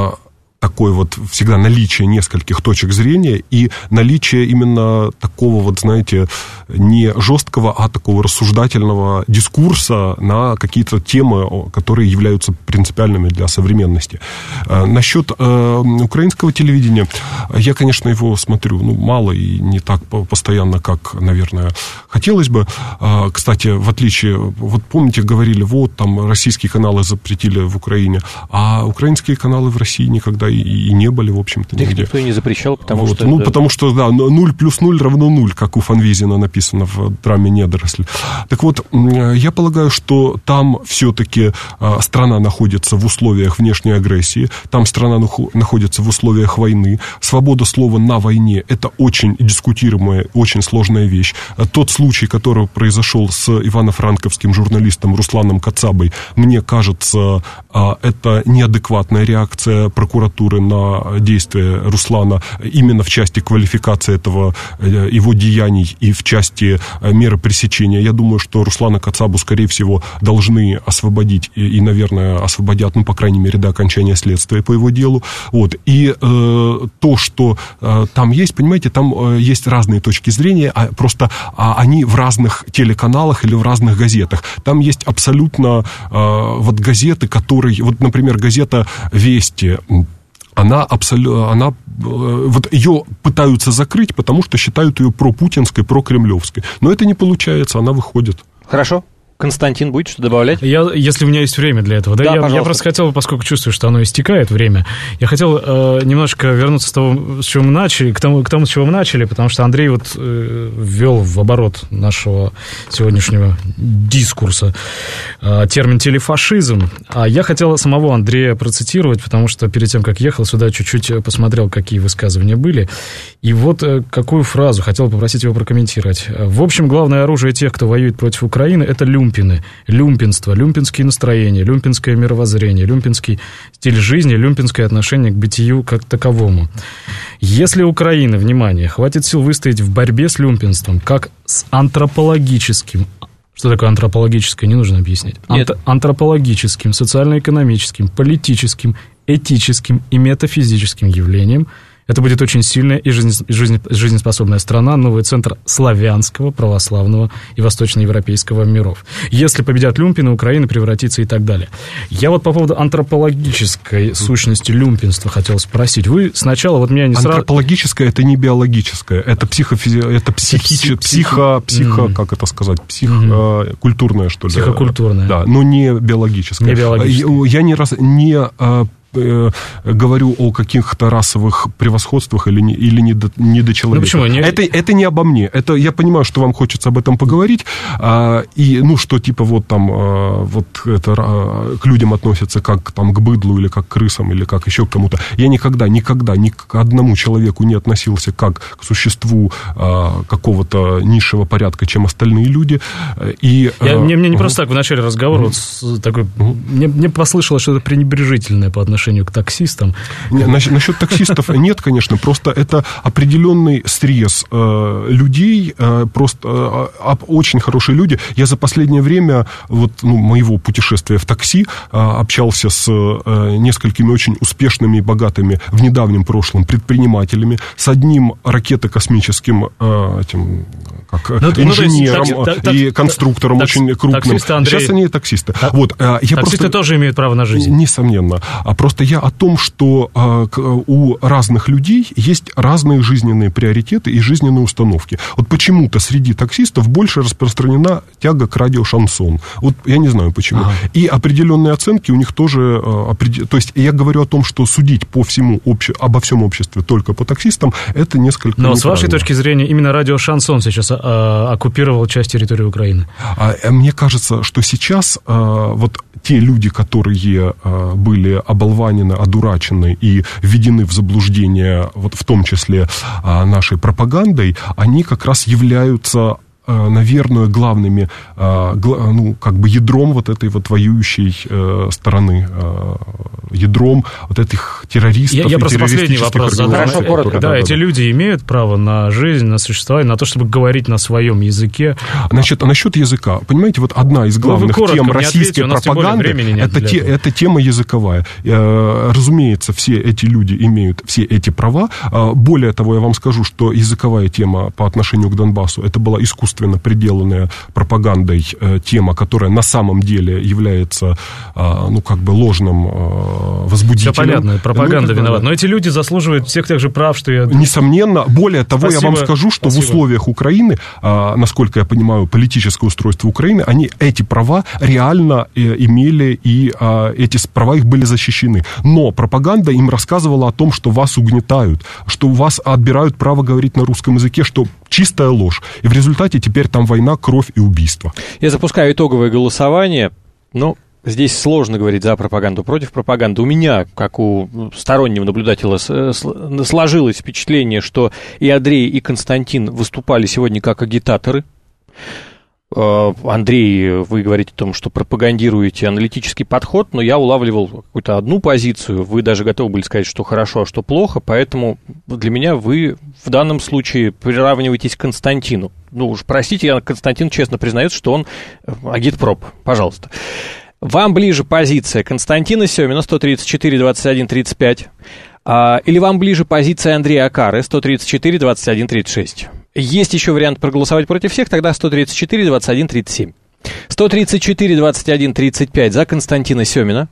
такое вот всегда наличие нескольких точек зрения и наличие именно такого вот, знаете, не жесткого, а такого рассуждательного дискурса на какие-то темы, которые являются принципиальными для современности. Насчет украинского телевидения, я, конечно, его смотрю, мало и не так постоянно, как, наверное, хотелось бы. Кстати, в отличие, вот помните, говорили, вот там российские каналы запретили в Украине, а украинские каналы в России никогда и не были, в общем-то, нигде. Никто и не запрещал, потому вот. что... Потому что, да, 0 плюс 0 равно 0, как у Фанвизина написано в драме «Недоросль». Так вот, я полагаю, что там все-таки страна находится в условиях внешней агрессии, там страна находится в условиях войны. Свобода слова на войне – это очень дискутируемая, очень сложная вещь. Тот случай, который произошел с ивано-франковским журналистом Русланом Кацабой, мне кажется, это неадекватная реакция прокуратуры на действия Руслана именно в части квалификации его деяний и в части меры пресечения. Я думаю, что Руслана Кацабу, скорее всего, должны освободить и, наверное, освободят, по крайней мере, до окончания следствия по его делу. Вот. И то, что там есть, понимаете, там есть разные точки зрения, просто они в разных телеканалах или в разных газетах. Там есть абсолютно газеты, которые... Вот, например, газета «Вести», ее пытаются закрыть, потому что считают ее пропутинской, прокремлевской. Но это не получается, она выходит. Хорошо. Константин, будет что добавлять? Если у меня есть время для этого. Да, я просто хотел, поскольку чувствую, что оно истекает время, я хотел немножко вернуться с чего мы начали, к тому, с чего мы начали, потому что Андрей ввел в оборот нашего сегодняшнего дискурса термин «телефашизм». А я хотел самого Андрея процитировать, потому что перед тем, как ехал сюда, чуть-чуть посмотрел, какие высказывания были. И вот какую фразу хотел попросить его прокомментировать. В общем, главное оружие тех, кто воюет против Украины, это люмпины, люмпинство, люмпинские настроения, люмпинское мировоззрение, люмпинский стиль жизни, люмпинское отношение к бытию как таковому. Если Украина, внимание, хватит сил выстоять в борьбе с люмпинством, как с антропологическим, что такое антропологическое, не нужно объяснять, антропологическим, социально-экономическим, политическим, этическим и метафизическим явлением, это будет очень сильная и жизнеспособная страна, новый центр славянского, православного и восточноевропейского миров. Если победят люмпины, Украина превратится и так далее. Я вот по поводу антропологической сущности люмпинства хотел спросить. Вы сначала меня не сразу... Антропологическое – это не биологическое, это психокультурное, что ли? Психокультурное. Да, но не биологическое. Не биологическое. Я не говорю о каких-то расовых превосходствах или недочеловечности. Ну, почему? Это не обо мне. Это я понимаю, что вам хочется об этом поговорить, и, что типа это к людям относятся как там к быдлу или как к крысам или как еще к кому-то. Я никогда ни к одному человеку не относился как к существу какого-то низшего порядка, чем остальные люди. И, мне не просто так в начале разговора мне послышалось что-то пренебрежительное по отношению к таксистам. Насчет таксистов нет, конечно, просто это определенный срез людей, просто очень хорошие люди. Я за последнее время моего путешествия в такси общался с несколькими очень успешными и богатыми в недавнем прошлом предпринимателями, с одним ракетокосмическим инженером и конструктором очень крупным. Сейчас они таксисты. Таксисты тоже имеют право на жизнь. Несомненно. Просто я о том, что у разных людей есть разные жизненные приоритеты и жизненные установки. Вот почему-то среди таксистов больше распространена тяга к радиошансон. Вот я не знаю почему. И определенные оценки у них тоже... То есть я говорю о том, что судить обо всем обществе только по таксистам, это несколько неправильно. С вашей точки зрения, именно радиошансон сейчас оккупировал часть территории Украины? Мне кажется, что сейчас те люди, которые были оболванены, одурачены и введены в заблуждение, в том числе нашей пропагандой, они как раз являются, наверное, главными, ядром этой воюющей стороны, ядром этих террористов. Я просто последний вопрос задам. Хорошо, коротко. Да, эти люди имеют право на жизнь, на существование, на то, чтобы говорить на своем языке. Насчет языка. Понимаете, одна из главных тем российской пропаганды это тема языковая. Разумеется, все эти люди имеют все эти права. Более того, я вам скажу, что языковая тема по отношению к Донбассу, это была искусственно приделанная пропагандой тема, которая на самом деле является, ложным возбудителем. Все понятно, пропаганда виновата. Но эти люди заслуживают всех тех же прав, что и... Несомненно. Более того, я вам скажу, что в условиях Украины, насколько я понимаю, политическое устройство Украины, они эти права реально имели, и эти права их были защищены. Но пропаганда им рассказывала о том, что вас угнетают, что у вас отбирают право говорить на русском языке, что чистая ложь. И в результате теперь там война, кровь и убийство. Я запускаю итоговое голосование. Здесь сложно говорить за пропаганду, против пропаганды. У меня, как у стороннего наблюдателя, сложилось впечатление, что и Андрей, и Константин выступали сегодня как агитаторы. Андрей, вы говорите о том, что пропагандируете аналитический подход, но я улавливал какую-то одну позицию. Вы даже готовы были сказать, что хорошо, а что плохо, поэтому для меня вы в данном случае приравниваетесь к Константину. Уж простите, Константин честно признается, что он агитпроп. Пожалуйста. Вам ближе позиция Константина Семина, 134-21-35, или вам ближе позиция Андрея Акары, 134-21-36? Есть еще вариант проголосовать против всех, тогда 134-21-37. 134-21-35 за Константина Семина,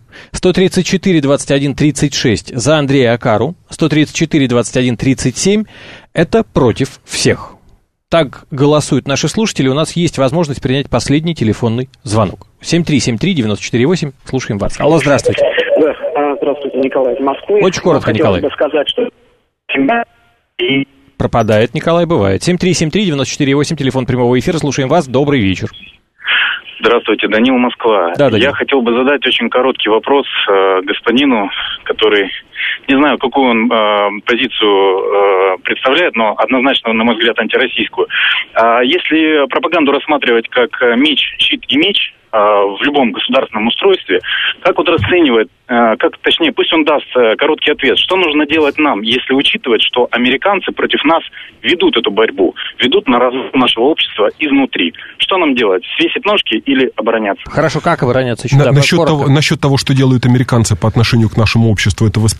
134-21-36 за Андрея Акару, 134-21-37 это против всех. Так голосуют наши слушатели. У нас есть возможность принять последний телефонный звонок. 7373948. Слушаем вас. Алло, здравствуйте. Да, здравствуйте, Николай из Москвы. Очень коротко, Николай. Хотел бы сказать, что... Пропадает, Николай, бывает. 7373948, телефон прямого эфира. Слушаем вас. Добрый вечер. Здравствуйте, Данил, Москва. Да, Данил. Я хотел бы задать очень короткий вопрос господину, который... Не знаю, какую он позицию представляет, но однозначно, на мой взгляд, антироссийскую. Если пропаганду рассматривать как меч, щит и меч в любом государственном устройстве, как расценивает, пусть он даст короткий ответ, что нужно делать нам, если учитывать, что американцы против нас ведут эту борьбу, ведут на разрыв нашего общества изнутри. Что нам делать? Свесить ножки или обороняться? Хорошо, как обороняться? Еще насчет того, что делают американцы по отношению к нашему обществу, это вы спрашиваете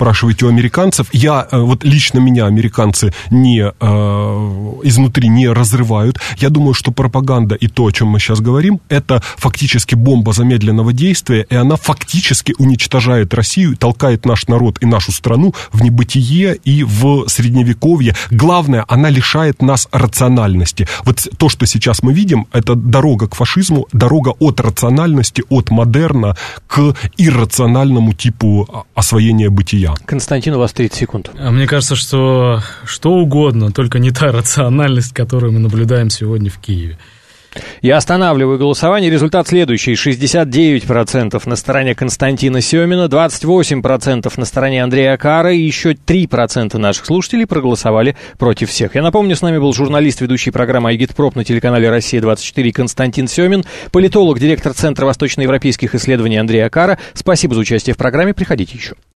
спрашиваете у американцев. Вот лично меня американцы изнутри не разрывают. Я думаю, что пропаганда и то, о чем мы сейчас говорим, это фактически бомба замедленного действия, и она фактически уничтожает Россию, толкает наш народ и нашу страну в небытие и в средневековье. Главное, она лишает нас рациональности. Вот то, что сейчас мы видим, это дорога к фашизму, дорога от рациональности, от модерна к иррациональному типу освоения бытия. Константин, у вас 30 секунд. Мне кажется, что угодно, только не та рациональность, которую мы наблюдаем сегодня в Киеве. Я останавливаю голосование. Результат следующий. 69% на стороне Константина Семина, 28% на стороне Андрея Акара, и еще 3% наших слушателей проголосовали против всех. Я напомню, с нами был журналист, ведущий программы «Агитпроп» на телеканале «Россия-24» Константин Семин, политолог, директор Центра восточноевропейских исследований Андрей Акара. Спасибо за участие в программе. Приходите еще.